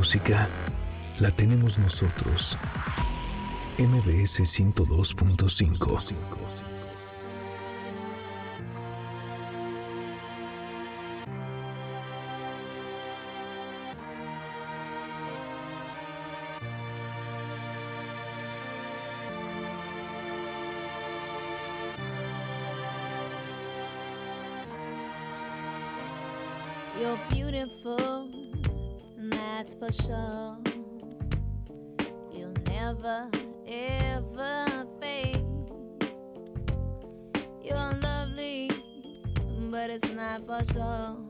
música la tenemos nosotros. MBS 102.5. You're beautiful, that's for sure. You'll never, ever fade. You're lovely, but it's not for sure.